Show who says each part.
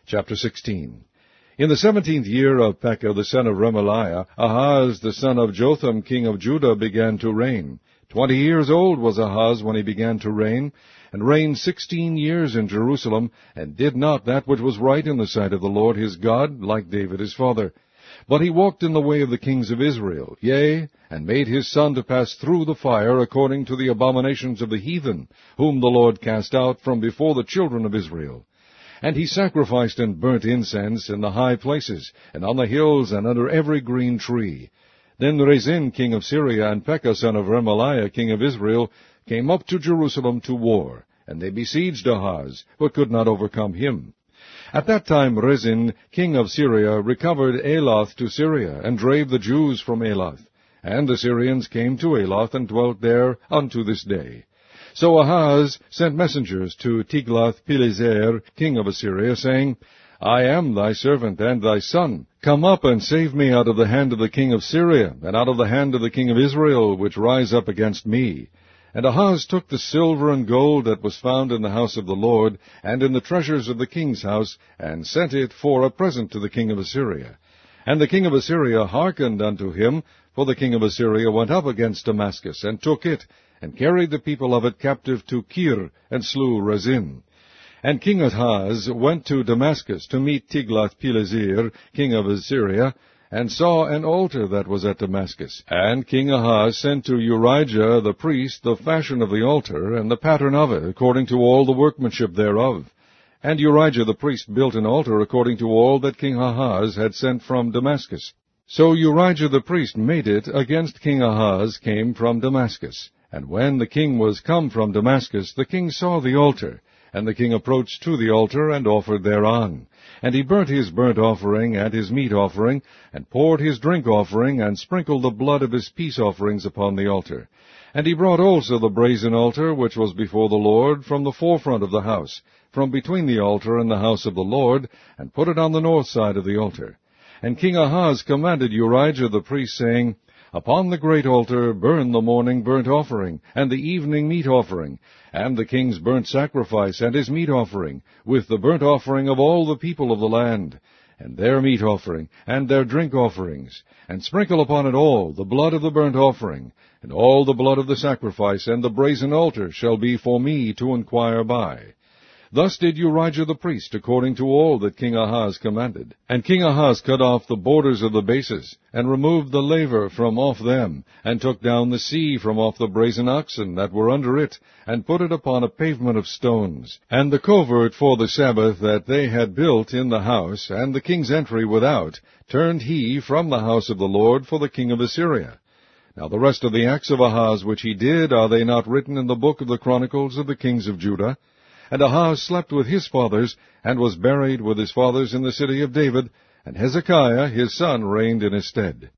Speaker 1: Chapter 16. In the 17th year of Pekah the son of Remaliah, Ahaz the son of Jotham king of Judah began to reign. 20 years old was Ahaz when he began to reign, and reigned 16 years in Jerusalem, and did not that which was right in the sight of the Lord his God, like David his father. But he walked in the way of the kings of Israel, yea, and made his son to pass through the fire according to the abominations of the heathen, whom the Lord cast out from before the children of Israel. And he sacrificed and burnt incense in the high places, and on the hills, and under every green tree. Then Rezin king of Syria, and Pekah son of Remaliah king of Israel, came up to Jerusalem to war, and they besieged Ahaz, but could not overcome him. At that time Rezin king of Syria recovered Elath to Syria, and drave the Jews from Elath. And the Syrians came to Elath, and dwelt there unto this day. So Ahaz sent messengers to Tiglath-Pileser, king of Assyria, saying, I am thy servant and thy son. Come up and save me out of the hand of the king of Syria, and out of the hand of the king of Israel, which rise up against me. And Ahaz took the silver and gold that was found in the house of the Lord, and in the treasures of the king's house, and sent it for a present to the king of Assyria. And the king of Assyria hearkened unto him, for the king of Assyria went up against Damascus, and took it, and carried the people of it captive to Kir, and slew Rezin. And King Ahaz went to Damascus to meet Tiglath-Pileser, king of Assyria, and saw an altar that was at Damascus. And King Ahaz sent to Urijah the priest the fashion of the altar, and the pattern of it, according to all the workmanship thereof. And Urijah the priest built an altar according to all that King Ahaz had sent from Damascus. So Urijah the priest made it against King Ahaz came from Damascus. And when the king was come from Damascus, the king saw the altar. And the king approached to the altar, and offered thereon. And he burnt his burnt offering and his meat offering, and poured his drink offering, and sprinkled the blood of his peace offerings upon the altar. And he brought also the brazen altar, which was before the Lord, from the forefront of the house, from between the altar and the house of the Lord, and put it on the north side of the altar. And King Ahaz commanded Urijah the priest, saying, Upon the great altar burn the morning burnt offering, and the evening meat offering, and the king's burnt sacrifice, and his meat offering, with the burnt offering of all the people of the land, and their meat offering, and their drink offerings, and sprinkle upon it all the blood of the burnt offering, and all the blood of the sacrifice, and the brazen altar shall be for me to inquire by. Thus did Urijah the priest, according to all that King Ahaz commanded. And King Ahaz cut off the borders of the bases, and removed the laver from off them, and took down the sea from off the brazen oxen that were under it, and put it upon a pavement of stones. And the covert for the Sabbath that they had built in the house, and the king's entry without, turned he from the house of the Lord for the king of Assyria. Now the rest of the acts of Ahaz which he did, are they not written in the book of the Chronicles of the kings of Judah? And Ahaz slept with his fathers, and was buried with his fathers in the city of David, and Hezekiah his son reigned in his stead.